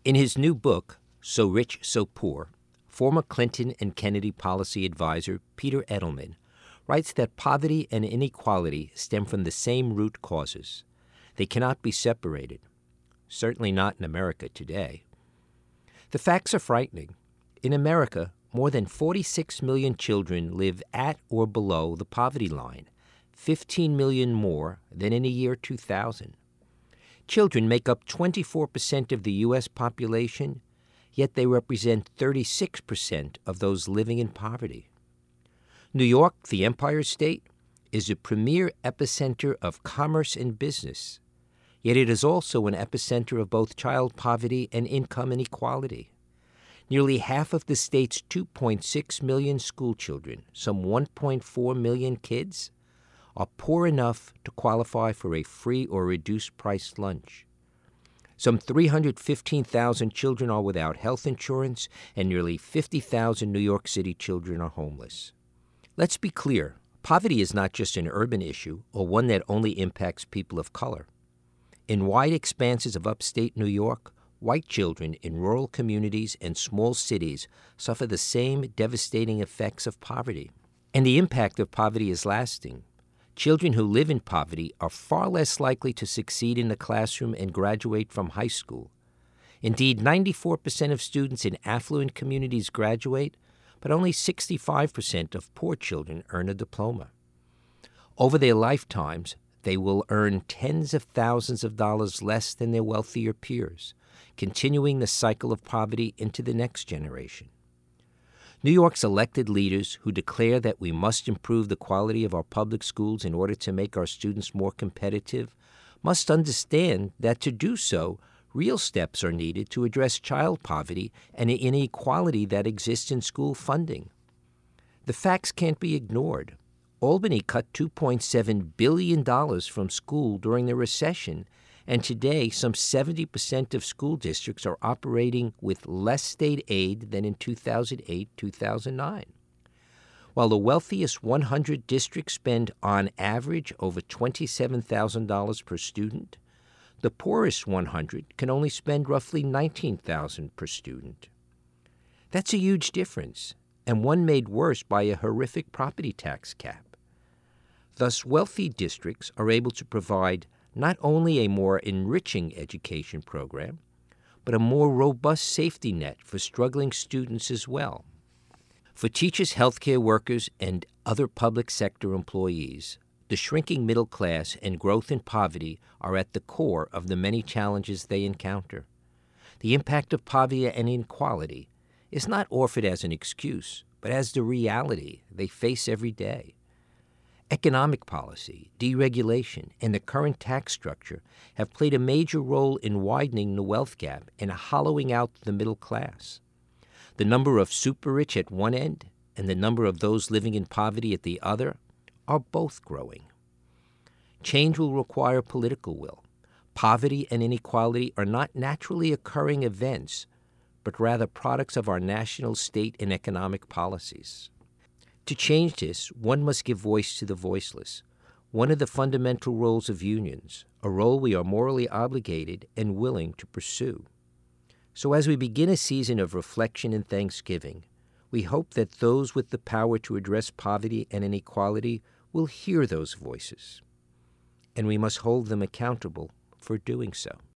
In his new book, So Rich, So Poor, former Clinton and Kennedy policy advisor Peter Edelman writes that poverty and inequality stem from the same root causes. They cannot be separated, certainly not in America today. The facts are frightening. In America, more than 46 million children live at or below the poverty line, 15 million more than in the year 2000. Children make up 24% of the U.S. population, yet they represent 36% of those living in poverty. New York, the Empire State, is a premier epicenter of commerce and business, yet it is also an epicenter of both child poverty and income inequality. Nearly half of the state's 2.6 million schoolchildren, some 1.4 million kids, are poor enough to qualify for a free or reduced-price lunch. Some 315,000 children are without health insurance, and nearly 50,000 New York City children are homeless. Let's be clear, poverty is not just an urban issue or one that only impacts people of color. In wide expanses of upstate New York, white children in rural communities and small cities suffer the same devastating effects of poverty. And the impact of poverty is lasting. Children who live in poverty are far less likely to succeed in the classroom and graduate from high school. Indeed, 94% of students in affluent communities graduate, but only 65% of poor children earn a diploma. Over their lifetimes, they will earn tens of thousands of dollars less than their wealthier peers, continuing the cycle of poverty into the next generation. New York's elected leaders who declare that we must improve the quality of our public schools in order to make our students more competitive must understand that to do so, real steps are needed to address child poverty and the inequality that exists in school funding. The facts can't be ignored. Albany cut $2.7 billion from school during the recession, and today some 70% of school districts are operating with less state aid than in 2008-2009. While the wealthiest 100 districts spend on average over $27,000 per student, the poorest 100 can only spend roughly $19,000 per student. That's a huge difference, and one made worse by a horrific property tax cap. Thus, wealthy districts are able to provide not only a more enriching education program, but a more robust safety net for struggling students as well. For teachers, healthcare workers, and other public sector employees, the shrinking middle class and growth in poverty are at the core of the many challenges they encounter. The impact of poverty and inequality is not offered as an excuse, but as the reality they face every day. Economic policy, deregulation, and the current tax structure have played a major role in widening the wealth gap and hollowing out the middle class. The number of super-rich at one end and the number of those living in poverty at the other are both growing. Change will require political will. Poverty and inequality are not naturally occurring events, but rather products of our national, state, and economic policies. To change this, one must give voice to the voiceless, one of the fundamental roles of unions, a role we are morally obligated and willing to pursue. So as we begin a season of reflection and thanksgiving, we hope that those with the power to address poverty and inequality will hear those voices, and we must hold them accountable for doing so.